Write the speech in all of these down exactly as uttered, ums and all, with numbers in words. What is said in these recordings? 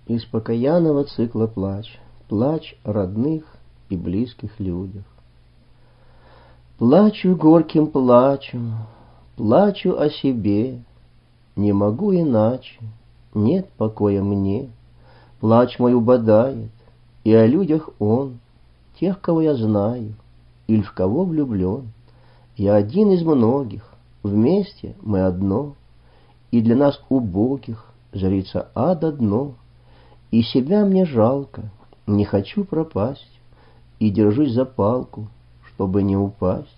Из покаянного цикла плач. Плач о родных и близких людях. Плачу горьким плачу, плачу о себе, не могу иначе, нет покоя мне. Плач мой убодает, и о людях он, тех, кого я знаю, или в кого влюблен. Я один из многих, вместе мы одно, и для нас убогих жрица ада дно. И себя мне жалко, не хочу пропасть, и держусь за палку, чтобы не упасть.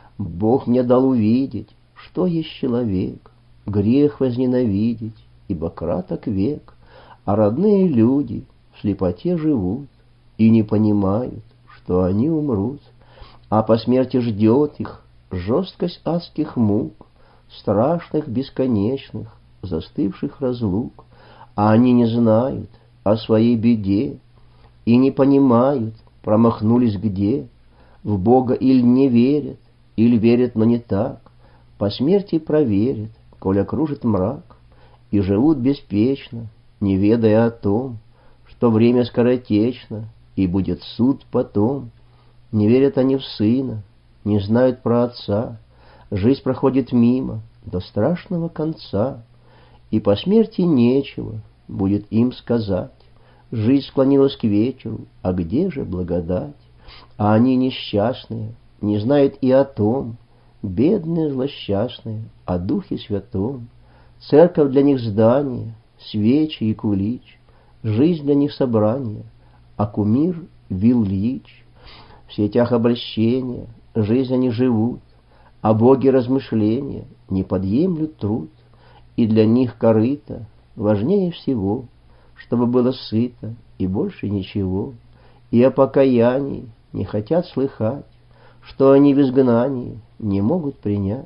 Бог мне дал увидеть, что есть человек, грех возненавидеть, ибо краток век, а родные люди в слепоте живут и не понимают, что они умрут, а по смерти ждет их жесткость адских мук, страшных, бесконечных, застывших разлук, а они не знают о своей беде и не понимают, промахнулись где, в Бога или не верят, или верят, но не так, по смерти проверят, коль окружит мрак, и живут беспечно, не ведая о том, что время скоротечно, и будет суд потом. Не верят они в сына, не знают про отца, жизнь проходит мимо до страшного конца, и по смерти нечего будет им сказать. Жизнь склонилась к вечеру, а где же благодать? А они несчастные, не знают и о том, бедные злосчастные, о Духе Святом. Церковь для них здание, свечи и кулич, жизнь для них собрание, а кумир Вил Ильич. В сетях обольщения жизнь они живут, а боги размышления не подъемлют труд, и для них корыто важнее всего, чтобы было сыто и больше ничего, и о покаянии не хотят слыхать, что они в изгнании не могут принять,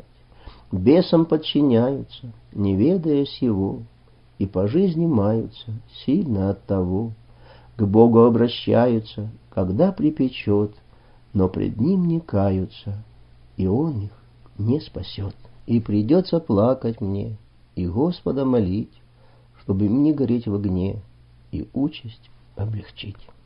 бесам подчиняются, не ведая сего, и по жизни маются сильно от того, к Богу обращаются, когда припечет, но пред Ним не каются, и Он их не спасет. И придется плакать мне, и Господа молить, чтобы им не гореть в огне и участь облегчить.